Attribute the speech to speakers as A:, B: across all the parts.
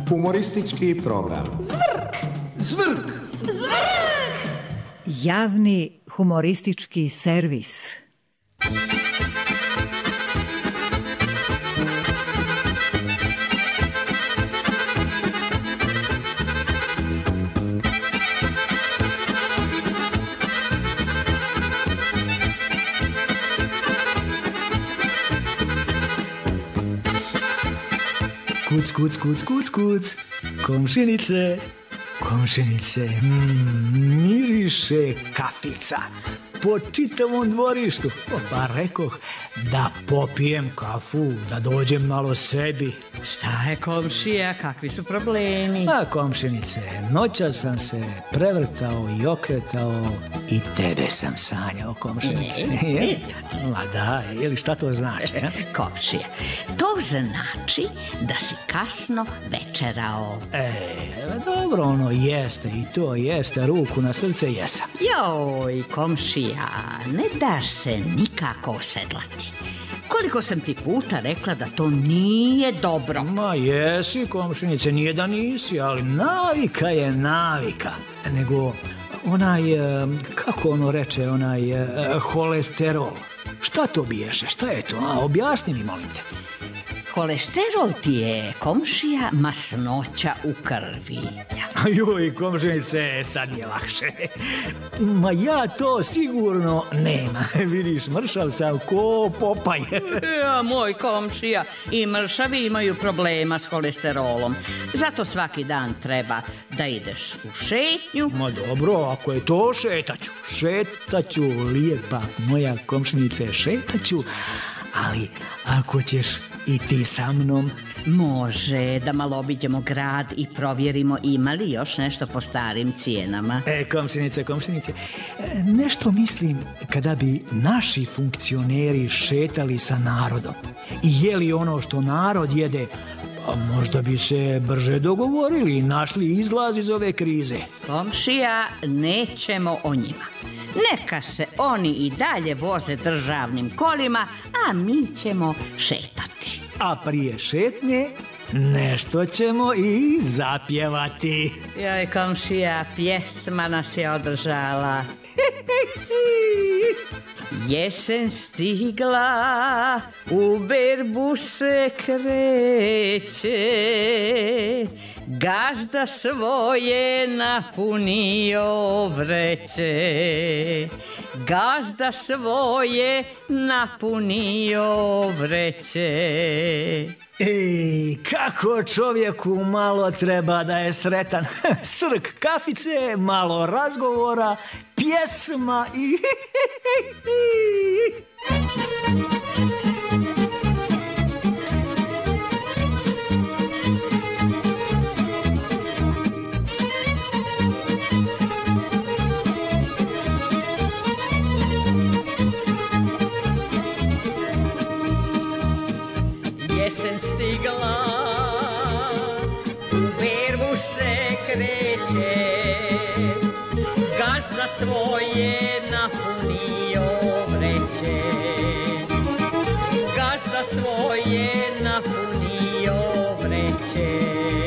A: Humoristički program.
B: Zvrk!
A: Zvrk!
B: Zvrk!
C: Javni humoristički servis.
D: Kuc, kuc, kuc, kuc, kuc. Komšinice, komšinice, miriše kafica po čitavom dvorištu. Pa rekoh da popijem kafu, da dođem malo sebi.
E: Šta je, komšija, kakvi su problemi?
D: A komšinice, noća sam se prevrtao i okretao i tebe sam sanjao, komšinice. Ma da, ili šta to znači?
E: Komšija, to znači da si kasno večerao.
D: Dobro, ono jeste i to jeste, ruku na srce jesam.
E: Joj, komšija, ne daš se nikako osedlati. Koliko sam ti puta rekla da to nije dobro.
D: Ma jesi, komšinice, nije da nisi, ali navika je navika. Nego onaj, kako ono reče, onaj holesterol. Šta to biješe, šta je to? Objasni mi, molim te.
E: Holesterol ti je, komšija, masnoća u krvi.
D: Joj, komšinice, sad je lakše. Ma ja to sigurno nema. Vidiš, mršav sam ko Popaj.
E: Ja, moj komšija, i mršavi imaju problema s holesterolom. Zato svaki dan treba da ideš u šetnju.
D: Ma dobro, ako je to šetaću, lijepa moja komšinice, šetaću. Ali ako ćeš i ti sa mnom...
E: Može, da malo obiđemo grad i provjerimo ima li još nešto po starim cijenama.
D: Komšinice, nešto mislim kada bi naši funkcioneri šetali sa narodom i jeli ono što narod jede, a možda bi se brže dogovorili i našli izlaz iz ove krize.
E: Komšija, nećemo o njima. Neka se oni i dalje voze državnim kolima, a mi ćemo šetati.
D: A prije šetnje nešto ćemo i zapjevati.
E: Joj, komšija, pjesma nas je održala. Jesen stigla, u berbu se kreće, gazda svoje napunio vreće. Gazda svoje napunio vreće.
D: Ej, kako čovjeku malo treba da je sretan. Srk kafice, malo razgovora, pjesma i...
E: Jesen stigla, u berbu se kreće, gazda svoje napunio vreće. Gazda svoje napunio vreće.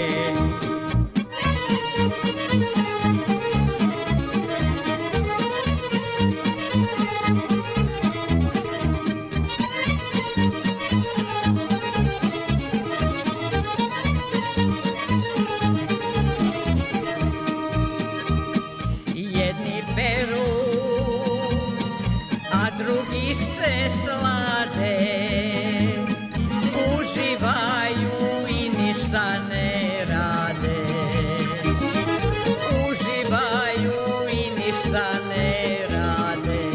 E: Se slade, uživaju i ništa ne rade. Uživaju i ništa ne rade.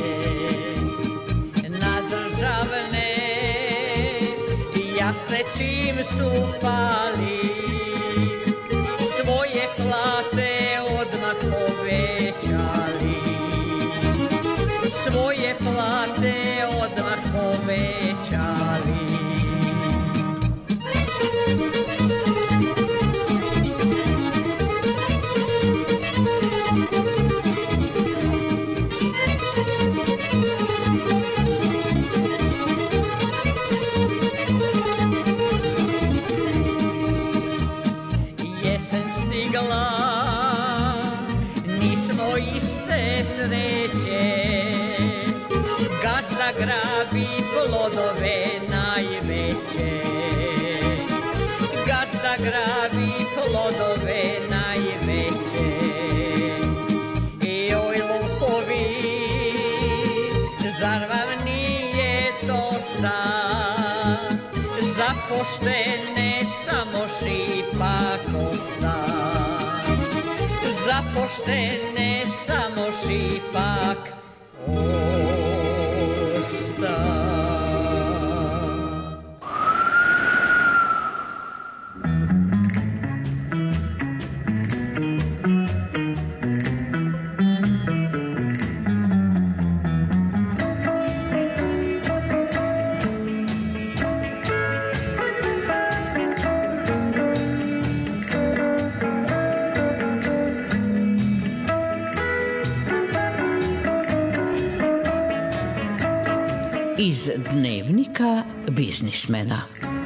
E: Na državne jasne čim su pali, svoje plate odmah povećali. Svoje plate odmah povećali. Gazda grabi plodove najveće. Gazda grabi plodove najveće. I oj lopovi, zar vam nije dosta? Za poštene samo šipak osta. Za poštene samo šipak osta. Iz dnevnika biznismena.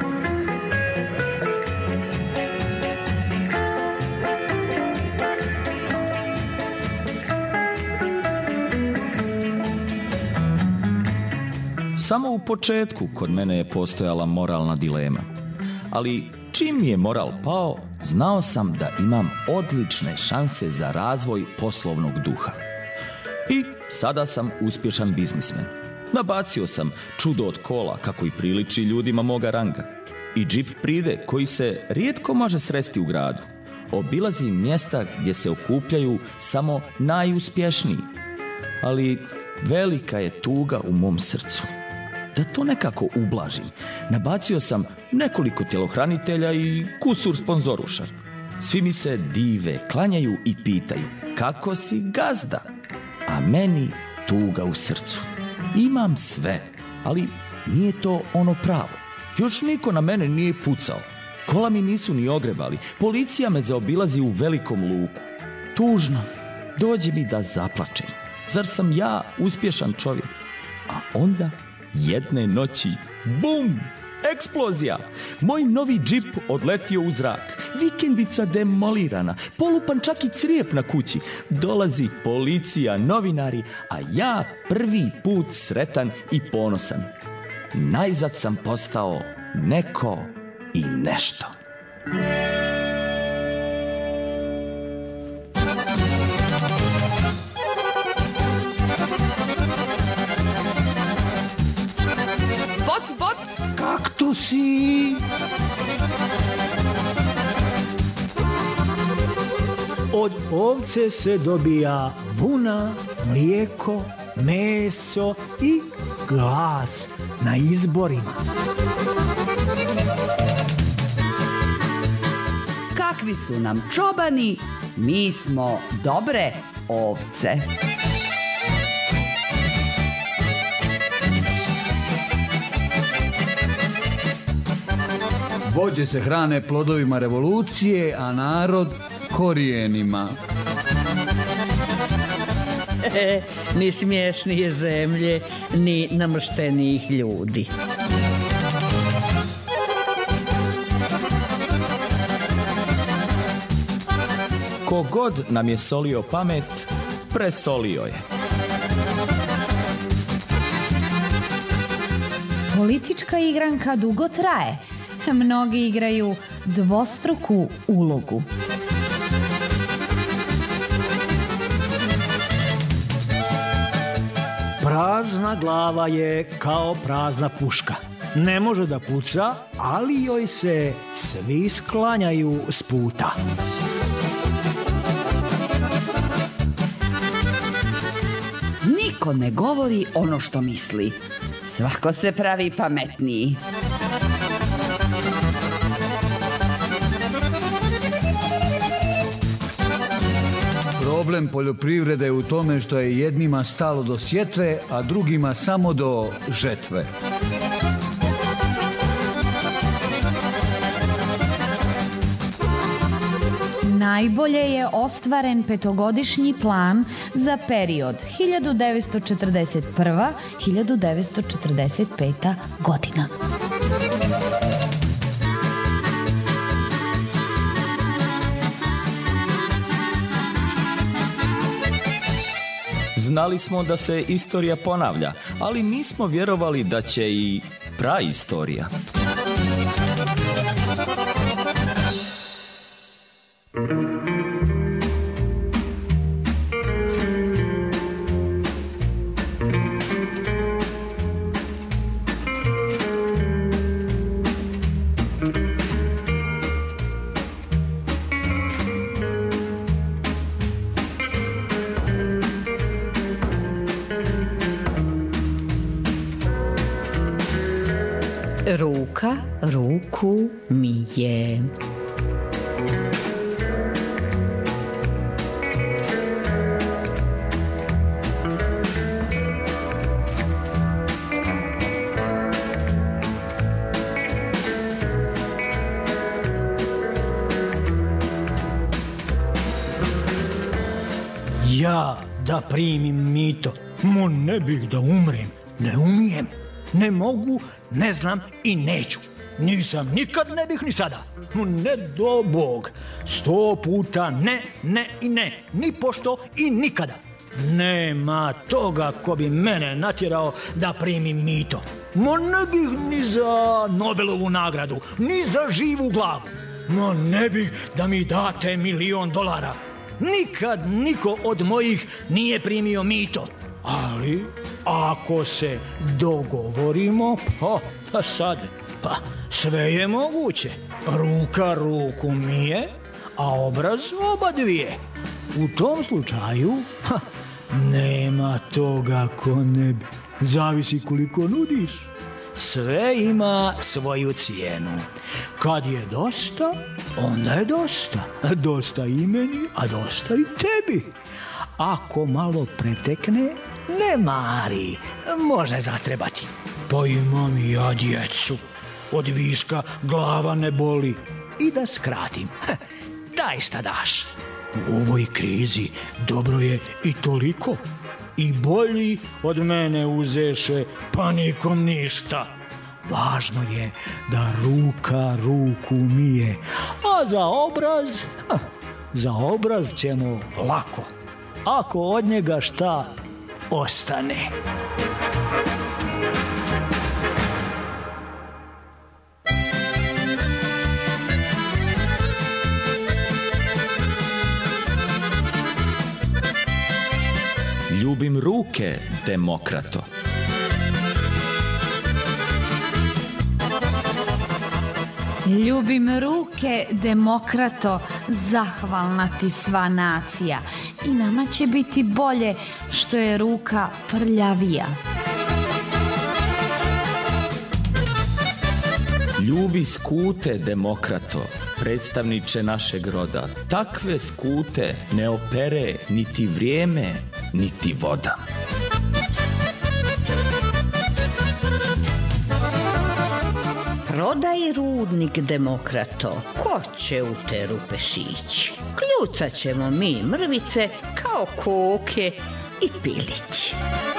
B: Samo u početku kod mene je postojala moralna dilema. Ali čim mi je moral pao, znao sam da imam odlične šanse za razvoj poslovnog duha. I sada sam uspješan biznismen. Nabacio sam čudo od kola kako i priliči ljudima moga ranga. I džip pride koji se rijetko može sresti u gradu. Obilazim mjesta gdje se okupljaju samo najuspješniji. Ali velika je tuga u mom srcu. Da to nekako ublažim, nabacio sam nekoliko tjelohranitelja i kusur sponzoruša. Svi mi se dive, klanjaju i pitaju kako si gazda, a meni tuga u srcu. Imam sve, ali nije to ono pravo. Još niko na mene nije pucao. Kola mi nisu ni ogrebali. Policija me zaobilazi u velikom luku. Tužno, dođe mi da zaplačem. Zar sam ja uspješan čovjek? A onda jedne noći, bum, eksplozija. Moj novi džip odletio u zrak. Vikendica demolirana. Polupan čak i crijep na kući. Dolazi policija, novinari, a ja prvi put sretan i ponosan. Najzad sam postao neko i nešto.
D: Kaktusi! Od ovce se dobija vuna, mlijeko, meso i glas na izborima.
F: Kakvi su nam čobani, mi smo dobre ovce.
G: Vođe se hrane plodovima revolucije, a narod korijenima.
E: Ni smješnije zemlje, ni namrštenijih ljudi.
B: Kogod nam je solio pamet, presolio je.
H: Politička igranka dugo traje. Mnogi igraju dvostruku ulogu.
D: Prazna glava je kao prazna puška. Ne može da puca, ali joj se svi sklanjaju s puta.
F: Niko ne govori ono što misli. Svako se pravi pametniji.
G: Problem poljoprivrede je u tome što je jednima stalo do sjetve, a drugima samo do žetve.
H: Najbolje je ostvaren petogodišnji plan za period 1941-1945 godina.
B: Znali smo da se istorija ponavlja, ali nismo vjerovali da će i praistorija.
E: Ruka ruku mije.
D: Ja da primim mito, ne bih da umrem, ne umijem, ne mogu, ne znam i neću. Nisam, nikad ne bih ni sada. Ne do Bog. 100 puta ne, ne i ne. Ni pošto i nikada. Nema toga ko bi mene natjerao da primim mito. Ne bih ni za Nobelovu nagradu, ni za živu glavu. Ne bih da mi date $1 milion. Nikad niko od mojih nije primio mito. Ali, ako se dogovorimo, pa sad, sve je moguće. Ruka ruku mije, a obraz oba dvije. U tom slučaju, nema toga ko ne bi. Zavisi koliko nudiš. Sve ima svoju cijenu. Kad je dosta, onda je dosta. Dosta i meni, a dosta i tebi. Ako malo pretekne, ne mari, može zatrebati. Pa imam i ja djecu. Od viška glava ne boli. I da skratim, daj šta daš. U ovoj krizi dobro je i toliko. I bolji od mene uzeše, pa nikom ništa. Važno je da ruka ruku mije. A za obraz ćemo lako. Ako od njega šta ostane.
B: Ljubim ruke, demokrato.
H: Ljubim ruke, demokrato, zahvalna ti sva nacija. I nama će biti bolje što je ruka prljavija.
B: Ljubi skute, demokrato, predstavniče našeg roda. Takve skute ne opere niti vrijeme, niti voda.
E: Prodaj rudnik, demokrato, ko će u te rupe sići? Kljucat ćemo mi mrvice kao koke i pilići.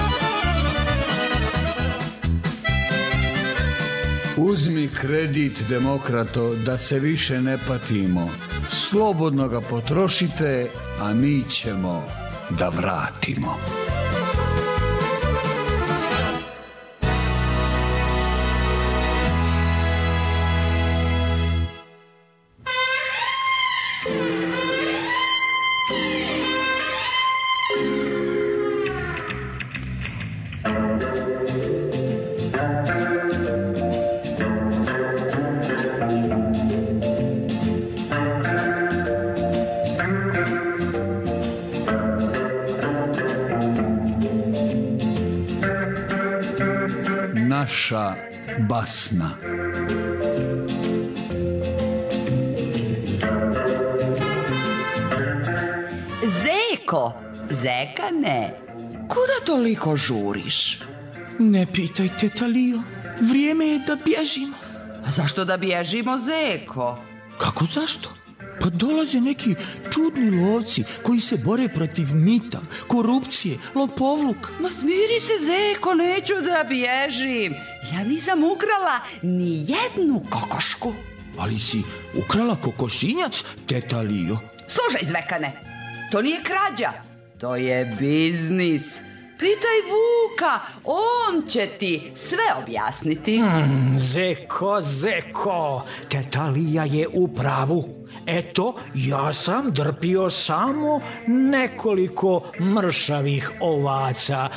G: Uzmi kredit, demokrato, da se više ne patimo. Slobodno ga potrošite, a mi ćemo da vratimo. Naša basna.
F: Zeko, Zekane, kuda toliko žuriš?
I: Ne pitaj, teta Lio, vrijeme je da bježimo.
F: A zašto da bježimo, Zeko?
I: Kako zašto? Pa dolaze neki čudni lovci koji se bore protiv mita, korupcije, lopovluka.
F: Ma smiri se, Zeko, neću da bježim. Ja nisam ukrala ni jednu kokošku.
I: Ali si ukrala kokošinjac, teta Lio.
F: Slušaj, Zvekane, to nije krađa, To je biznis. Pitaj Vuka, on će ti sve objasniti.
D: Zeko, teta Lija je u pravu. Eto, ja sam drpio samo nekoliko mršavih ovaca.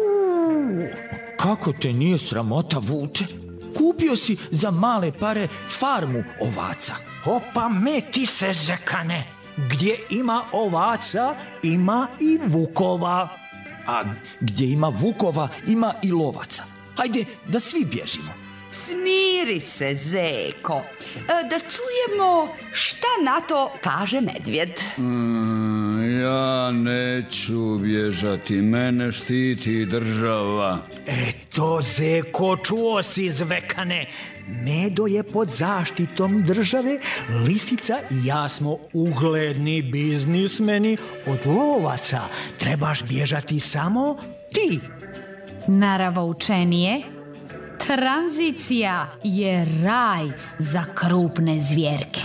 I: Kako te nije sramota, Vuče? Kupio si za male pare farmu ovaca.
D: Opameti se, Zekane. Gdje ima ovaca, ima i vukova.
I: A gdje ima vukova, ima i lovaca. Hajde, da svi bježimo.
F: Smiri se, Zeko. Da čujemo šta na to kaže medvjed.
G: Ja neću bježati, mene štiti država.
D: Eto, Zeko, čuo si, Zvekane. Medo je pod zaštitom države, Lisica i ja smo ugledni biznismeni od lovaca. Trebaš bježati samo ti.
H: Naravoučenije, tranzicija je raj za krupne zvjerke.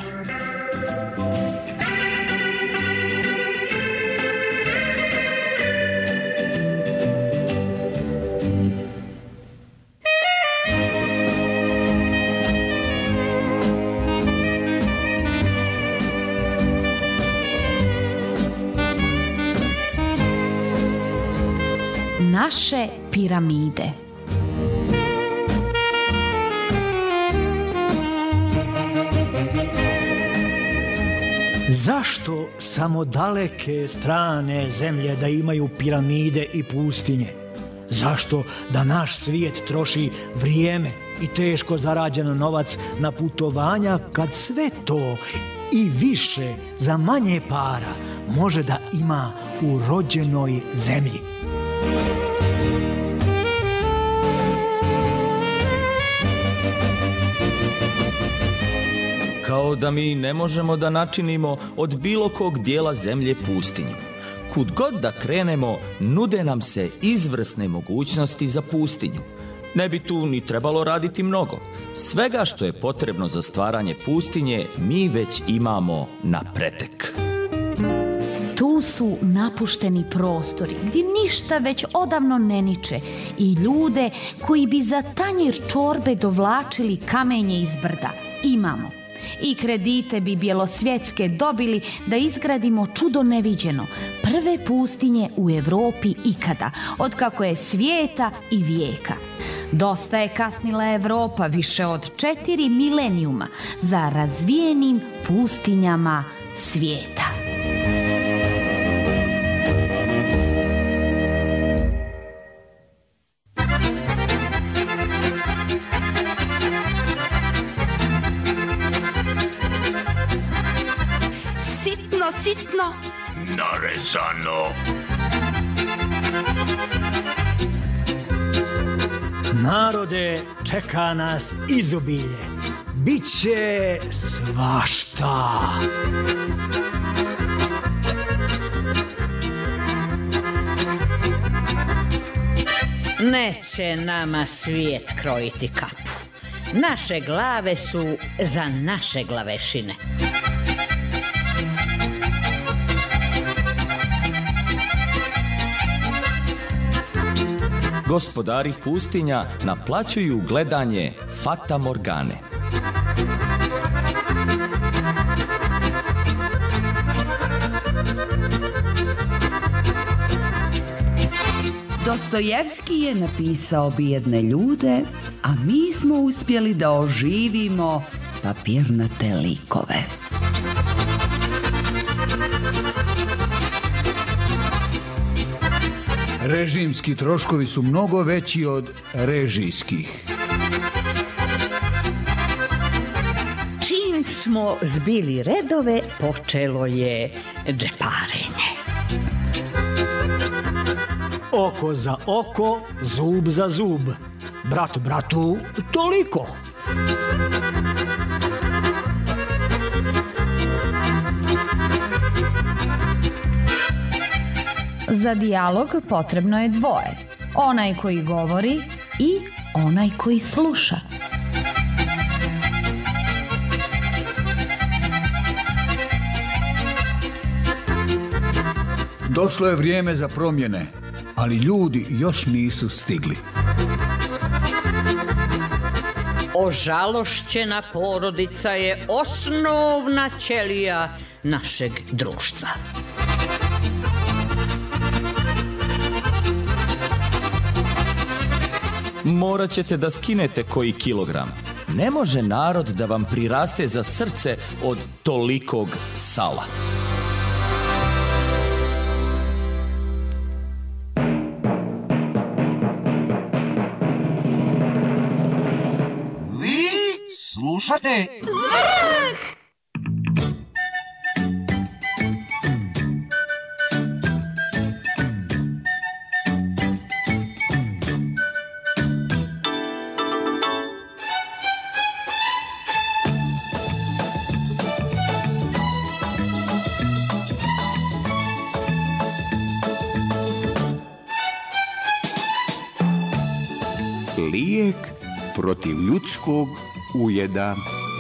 H: Naše piramide.
D: Zašto samo daleke strane zemlje da imaju piramide i pustinje? Zašto da naš svijet troši vrijeme i teško zarađen novac na putovanja kad sve to i više za manje para može da ima u rođenoj zemlji?
B: Kao da mi ne možemo da načinimo od bilo kog dijela zemlje pustinju. Kud god da krenemo, nude nam se izvrsne mogućnosti za pustinju. Ne bi tu ni trebalo raditi mnogo. Svega što je potrebno za stvaranje pustinje, mi već imamo na pretek.
H: Tu su napušteni prostori gdje ništa već odavno ne niče i ljude koji bi za tanjir čorbe dovlačili kamenje iz brda. Imamo. I kredite bi bjelosvjetske dobili da izgradimo čudo neviđeno, prve pustinje u Europi ikada, otkako je svijeta i vijeka. Dosta je kasnila Europa, više od 4 milenijuma, za razvijenim pustinjama svijeta.
F: Sitno.
A: Narezano.
D: Narode, čeka nas izobilje. Biće svašta.
E: Neće nama svijet krojiti kapu. Naše glave su za naše glavešine.
B: Gospodari pustinja naplaćuju gledanje Fata Morgane.
F: Dostojevski je napisao bijedne ljude, a mi smo uspjeli da oživimo papirnate likove.
G: Režimski troškovi su mnogo veći od režijskih.
E: Čim smo zbili redove, počelo je džeparenje.
D: Oko za oko, zub za zub. Brat bratu, toliko.
H: Za dijalog potrebno je dvoje. Onaj koji govori i onaj koji sluša.
G: Došlo je vrijeme za promjene, ali ljudi još nisu stigli.
E: Ožalošćena porodica je osnovna ćelija našeg društva.
B: Morat ćete da skinete koji kilogram. Ne može narod da vam priraste za srce od tolikog sala.
J: Vi slušate
H: Zvrh!
A: Lijek protiv ljudskog ujeda.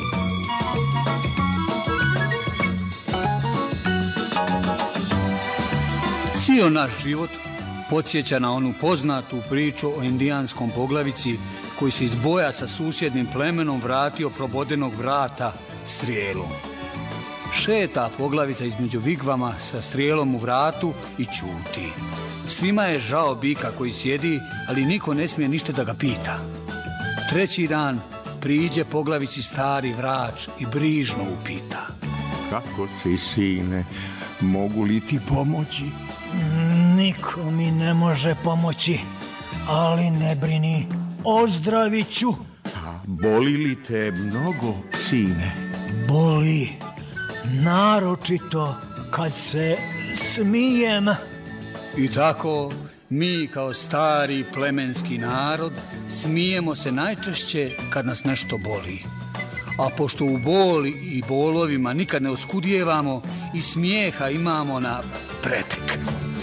G: Cijel naš život podsjeća na onu poznatu priču o indijanskom poglavici koji se iz boja sa susjednim plemenom vratio probodenog vrata strijelom. Šeta poglavica između vigvama sa strijelom u vratu i ćuti. Svima je žao bika koji sjedi, ali niko ne smije ništa da ga pita. Treći dan priđe poglavici stari vrač i brižno upita.
A: Kako si, sine? Mogu li ti pomoći?
D: Niko mi ne može pomoći, ali ne brini, ozdravit ću.
A: A boli li te mnogo, sine?
D: Boli, naročito kad se smijem.
G: I tako mi kao stari plemenski narod smijemo se najčešće kad nas nešto boli. A pošto u boli i bolovima nikad ne oskudijevamo i smijeha imamo na pretek.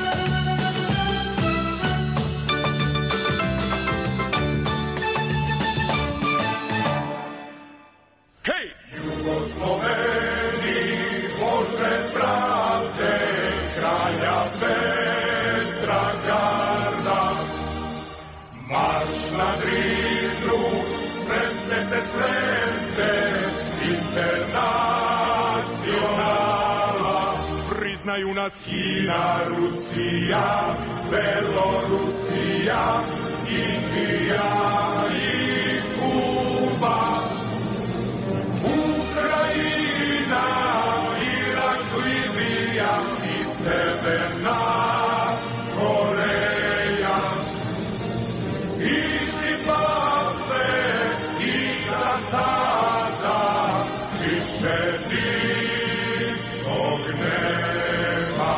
A: Hej! Jugosloveni, Bože pravde, kralja Petra garda, marš na Drinu, spremte se, spremte, internacionala, priznaju nas Kina, Rusija, Belorusija, Indija i Kuba, Ukrajina, Irak, Libija i Severna Koreja, i Zimbabwe, i za sada više nikog nema.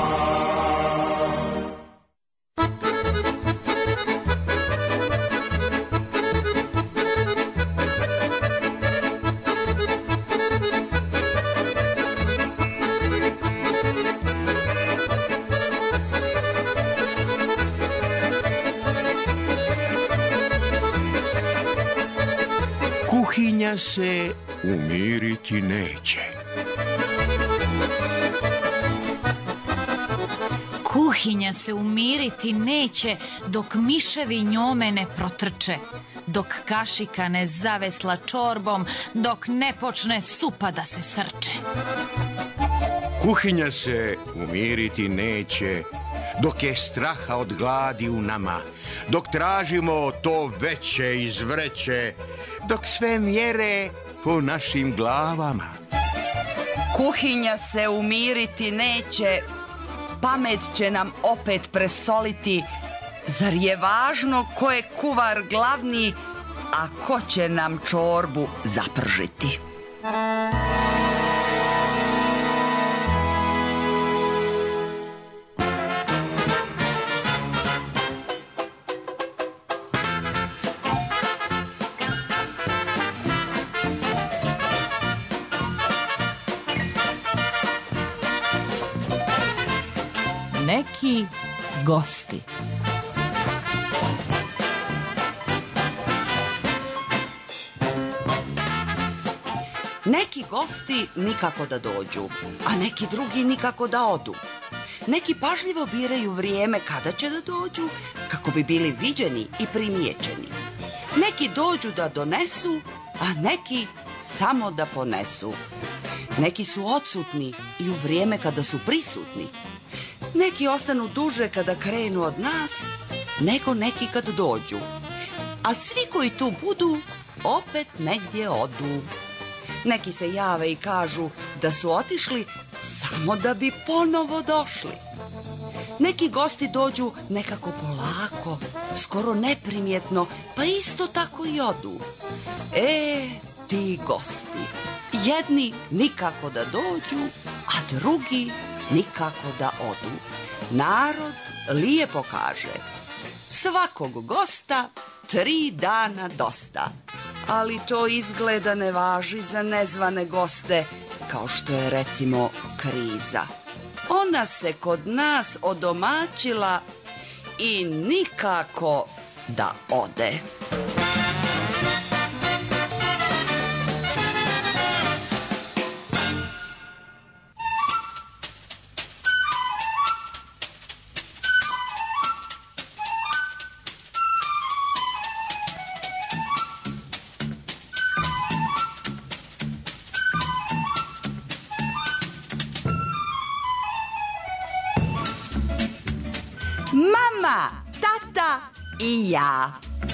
A: Kuhinja se umiriti neće.
H: Kuhinja se umiriti neće dok miševi njome ne protrče, dok kašika ne zavesla čorbom, dok ne počne supa da se srče.
A: Kuhinja se umiriti neće dok je straha od gladi u nama, dok tražimo to veće iz vreće, dok sve mjere po našim glavama.
F: Kuhinja se umiriti neće, pamet će nam opet presoliti. Zar je važno ko je kuvar glavni, a ko će nam čorbu zapržiti?
H: Neki gosti.
F: Neki gosti nikako da dođu, a neki drugi nikako da odu. Neki pažljivo biraju vrijeme kada će da dođu, kako bi bili viđeni i primijećeni. Neki dođu da donesu, a neki samo da ponesu. Neki su odsutni i u vrijeme kada su prisutni. Neki ostanu duže kada krenu od nas, nego neki kad dođu. A svi koji tu budu, opet negdje odu. Neki se jave i kažu da su otišli samo da bi ponovo došli. Neki gosti dođu nekako polako, skoro neprimjetno, pa isto tako i odu. Ti gosti, jedni nikako da dođu, a drugi nikako da odu. Narod lijepo kaže, svakog gosta 3 dana dosta. Ali to izgleda ne važi za nezvane goste, kao što je recimo kriza. Ona se kod nas odomaćila i nikako da ode. Mama, tata i ja.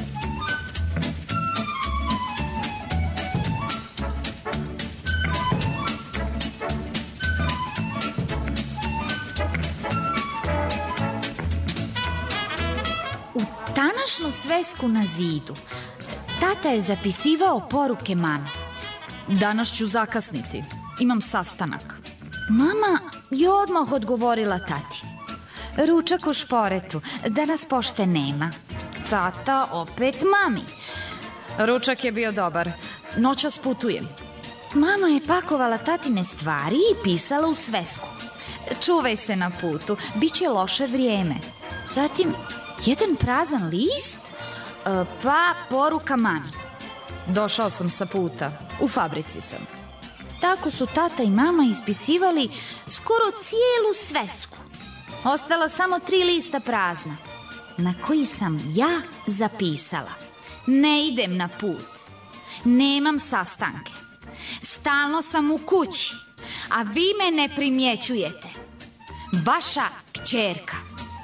H: U današnju svesku na zidu tata je zapisivao poruke mami.
K: Danas ću zakasniti. Imam sastanak.
H: Mama je odmah odgovorila tati. Ručak u šporetu, danas pošte nema. Tata opet mami.
K: Ručak je bio dobar. Noćas putujem.
H: Mama je pakovala tatine stvari i pisala u svesku. Čuvaj se na putu, bit će loše vrijeme. Zatim, jedan prazan list, pa poruka mami.
K: Došao sam sa puta. U fabrici sam.
H: Tako su tata i mama ispisivali skoro cijelu svesku. Ostala samo 3 lista prazna, na koji sam ja zapisala: ne idem na put, nemam sastanke, stalno sam u kući, a vi me ne primjećujete. Vaša kćerka.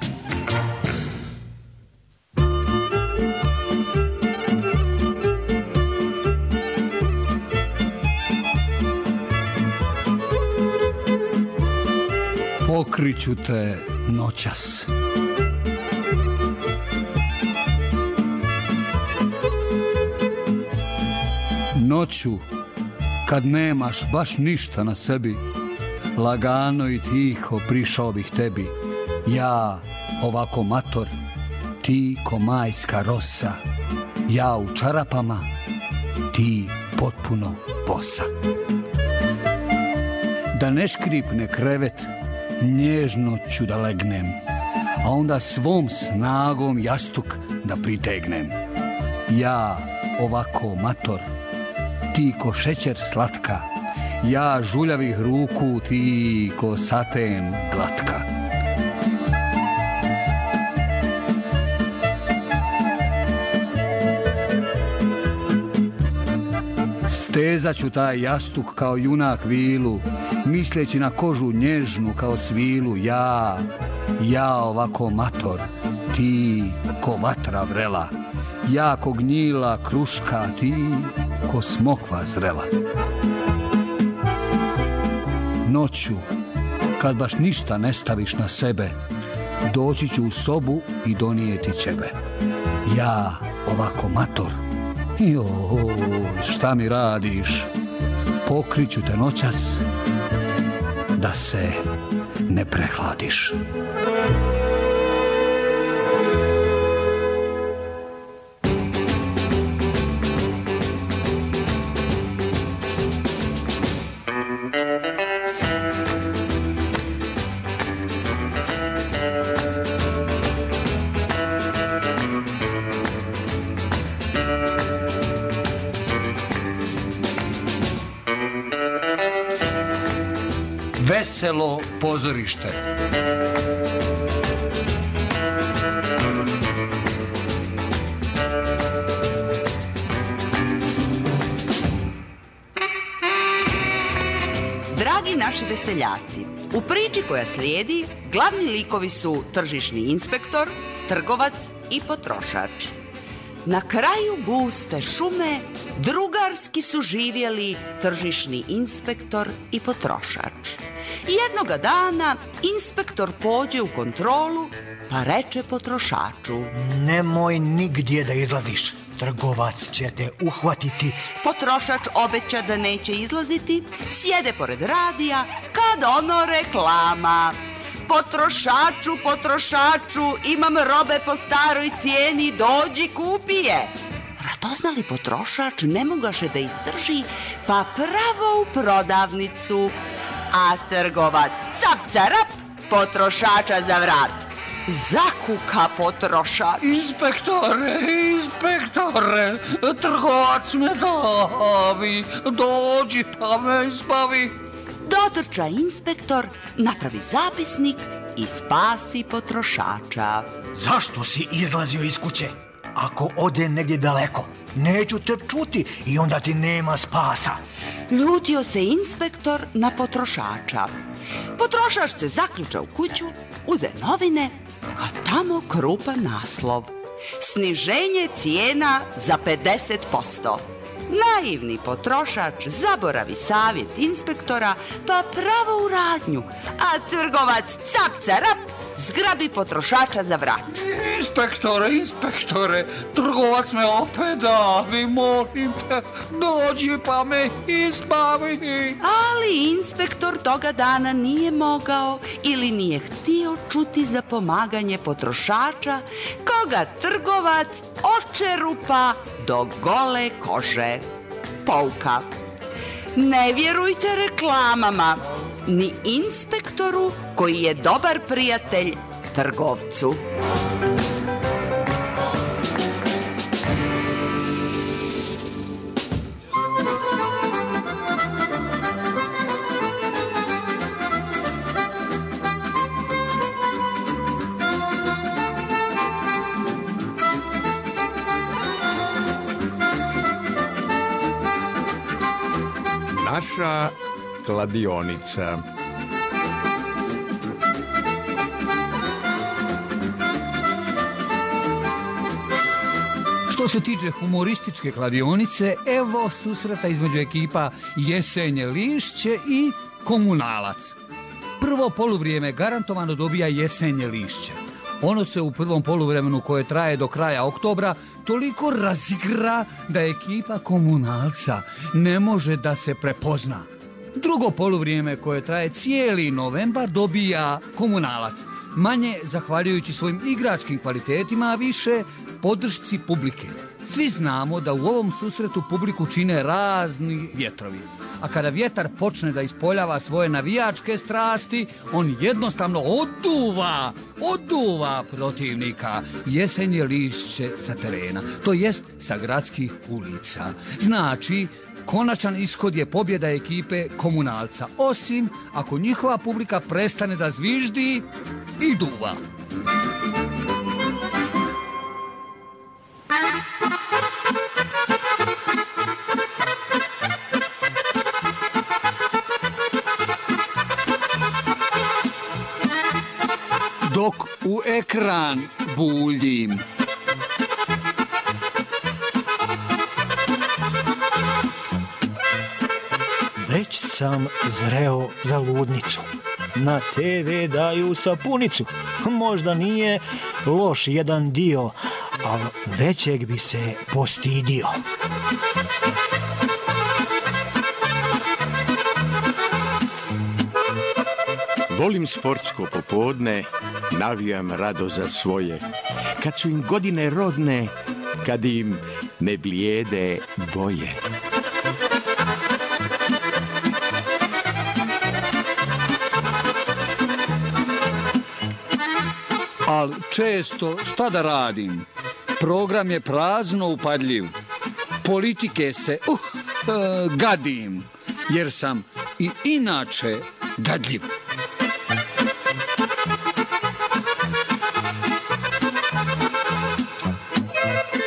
G: Pokriću te noćas. Noću, kad nemaš baš ništa na sebi, lagano i tiho prišao bih tebi. Ja ovako mator, ti ko majska rosa. Ja u čarapama, ti potpuno bosa. Da ne škripne krevet, nježno ću da legnem, a onda svom snagom jastuk da pritegnem. Ja ovako mator, ti ko šećer slatka, ja žuljavih ruku, ti ko saten glatka. Stezat ću taj jastuk kao junak vilu, misleći na kožu nježnu kao svilu. Ja ovako mator, ti ko vatra vrela, ja ko gnjila kruška, ti ko smokva zrela. Noću, kad baš ništa ne staviš na sebe, doći ću u sobu i donijeti ćebe. Ja ovako mator, joj, šta mi radiš? Pokriću te noćas da se ne prehladiš. Veselo pozorište.
F: naši veseljaci. U priči koja slijedi, glavni likovi su tržišni inspektor, trgovac i potrošač. Na kraju guste šume drugarski su živjeli tržišni inspektor i potrošač. Jednoga dana inspektor pođe u kontrolu pa reče potrošaču:
D: nemoj nigdje da izlaziš, trgovac će te uhvatiti.
F: Potrošač obeća da neće izlaziti, sjede pored radija kad ono reklama: Potrošaču, imam robe po staroj cijeni, dođi kupi je. Radoznali potrošač ne mogaše da izdrži, pa pravo u prodavnicu. A trgovac cap-carap, potrošača za vrat. Zakuka potrošač:
G: Inspektore, trgovac me davi, dođi pa me izbavi.
F: Dotrča inspektor, napravi zapisnik i spasi potrošača.
D: Zašto si izlazio iz kuće? Ako ode negdje daleko, neću te čuti i onda ti nema spasa.
F: Ljutio se inspektor na potrošača. Potrošač se zaključa u kuću, uze novine, a tamo krupan naslov: sniženje cijena za 50%. Naivni potrošač zaboravi savjet inspektora pa pravo u radnju, a trgovac cap-carap zgrabi potrošača za vrat.
G: Inspektore, trgovac me opet davi, molim te, dođi pa me izbavi.
F: Ali inspektor toga dana nije mogao ili nije htio čuti za pomaganje potrošača, koga trgovac očerupa do gole kože. Pouka: ne vjerujte reklamama, ni inspektoru koji je dobar prijatelj trgovcu.
A: Naša kladionica.
G: Što se tiče humorističke kladionice, evo susreta između ekipa Jesenje lišće i Komunalac. Prvo poluvrijeme garantovano dobija Jesenje lišće. Ono se u prvom poluvremenu, koje traje do kraja oktobra, toliko razigra da ekipa Komunalca ne može da se prepozna. Drugo poluvrijeme, koje traje cijeli novembar, dobija Komunalac. Manje zahvaljujući svojim igračkim kvalitetima, a više podršci publike. Svi znamo da u ovom susretu publiku čine razni vjetrovi. A kada vjetar počne da ispoljava svoje navijačke strasti, on jednostavno oduva protivnika Jesenje lišće sa terena, to jest sa gradskih ulica. Znači, konačan ishod je pobjeda ekipe Komunalca, osim ako njihova publika prestane da zviždi i duva. Dok u ekran buljim.
D: Već sam zreo za ludnicu. Na TV daju sapunicu. Možda nije loš jedan dio, ali većeg bi se postidio.
A: Volim sportsko popodne, navijam rado za svoje. Kad su im godine rodne, kad im ne blijede boje.
G: Ali često šta da radim? Program je prazno upadljiv. Politike se gadim, jer sam i inače gadljiv.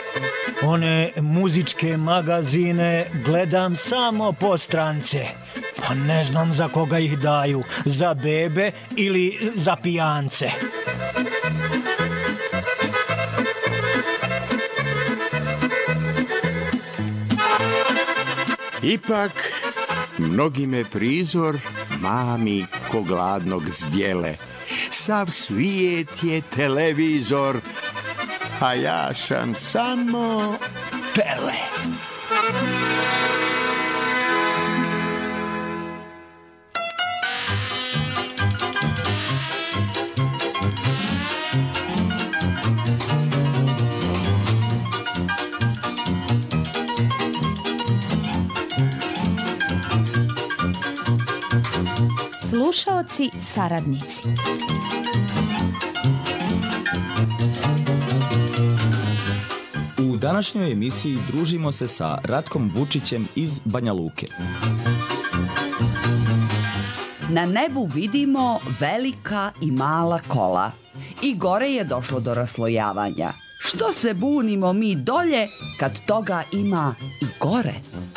D: One muzičke magazine gledam samo po strance. Pa ne znam za koga ih daju, za bebe ili za pijance.
A: Ipak, mnogi me prizor mami ko gladnog zdjele. Sav svijet je televizor, a ja sam samo tele.
H: Slušaoci, saradnici.
B: U današnjoj emisiji družimo se sa Ratkom Vučićem iz Banja Luke.
F: Na nebu vidimo velika i mala kola. I gore je došlo do raslojavanja. Što se bunimo mi dolje kad toga ima i gore?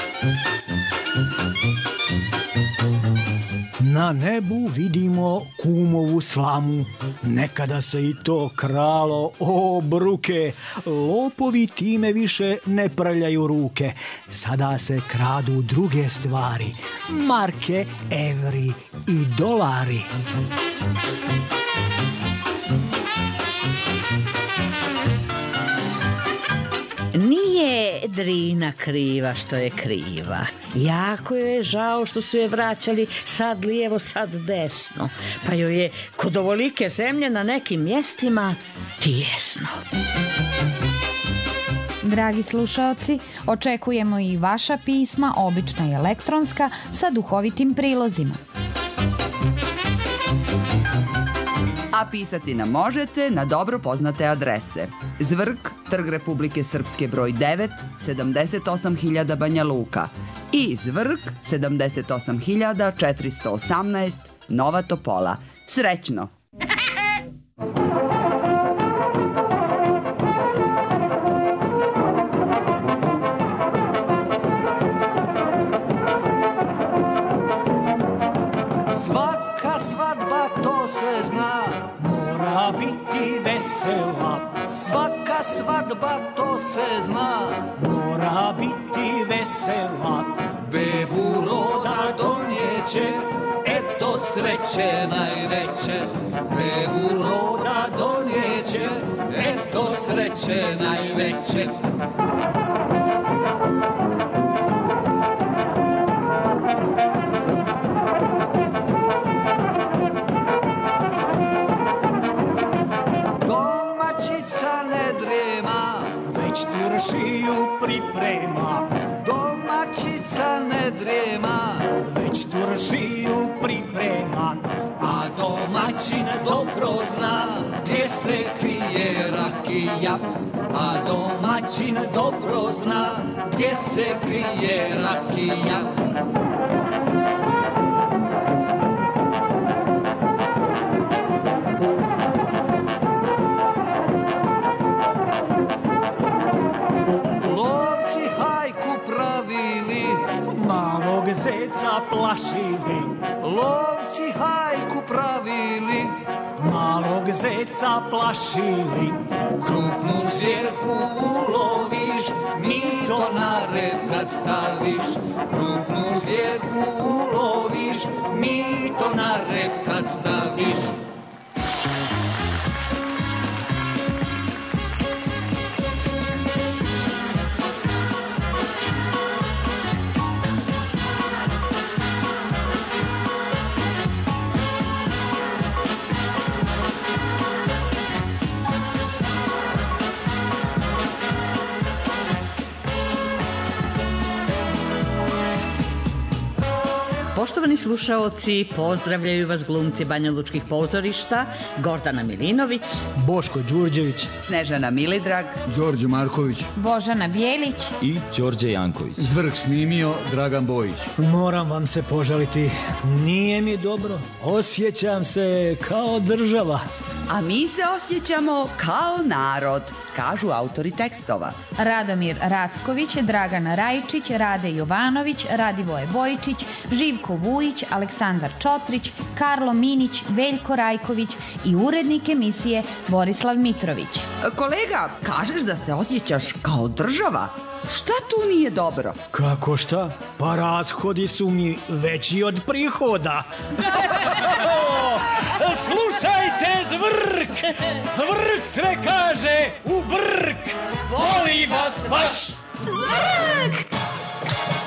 D: Na nebu vidimo kumovu slamu, nekada se i to kralo, o bruke, lopovi time više ne prljaju ruke, sada se kradu druge stvari, marke, evri i dolari.
E: Nije Drina kriva što je kriva. Jako joj je žao što su je vraćali sad lijevo, sad desno. Pa joj je kod ovolike zemlje na nekim mjestima tijesno.
H: Dragi slušaoci, očekujemo i vaša pisma, obična i elektronska, sa duhovitim prilozima.
F: A pisati nam možete na dobro poznate adrese: Zvrk, Trg Republike Srpske broj 9, 78.000 Banja Luka i Zvrk, 78.418 Nova Topola. Srećno!
G: Svaka svadba, to se zna,
D: mora biti vesela.
G: Svaka svadba, to se zna,
D: mora biti vesela.
G: bebu roda donjeće, eto sreće najveće. Bebu roda donjeće, eto sreće najveće.
D: Turšiju priprema,
G: domaćica ne drema,
D: već turšiju priprema,
G: a domaćin dobro zna gdje se krije rakija. A domaćin dobro zna gdje se krije rakija.
D: zeca plašili,
G: lovci hajku pravili,
D: malog zeca plašili.
G: Krupnu zvjerku uloviš, mito na rep kad staviš. Krupnu zvjerku uloviš, mito na rep kad staviš.
E: Poštovani slušaoci, pozdravljaju vas glumci banjalučkih pozorišta Gordana Milinović,
D: Boško Đurđević,
F: Snežana Milidrag,
G: Đorđe Marković,
H: Božana Bijelić
B: i Đorđe Janković.
G: Zvrk snimio Dragan Bojić.
D: Moram vam se požaliti, nije mi dobro, osjećam se kao država.
F: a mi se osjećamo kao narod, kažu autori tekstova.
H: Radomir Racković, Dragana Rajčić, Rade Jovanović, Radivoje Bojičić, Živko Vujić, Aleksandar Čotrić, Karlo Minić, Veljko Rajković i urednik emisije Borislav Mitrović.
F: Kolega, kažeš da se osjećaš kao država. Šta tu nije dobro?
D: Kako šta? Pa rashodi su mi veći od prihoda.
L: Slušajte, Zvrk! Zvrk sve kaže u brk! Voli vas baš!
M: Zvrk!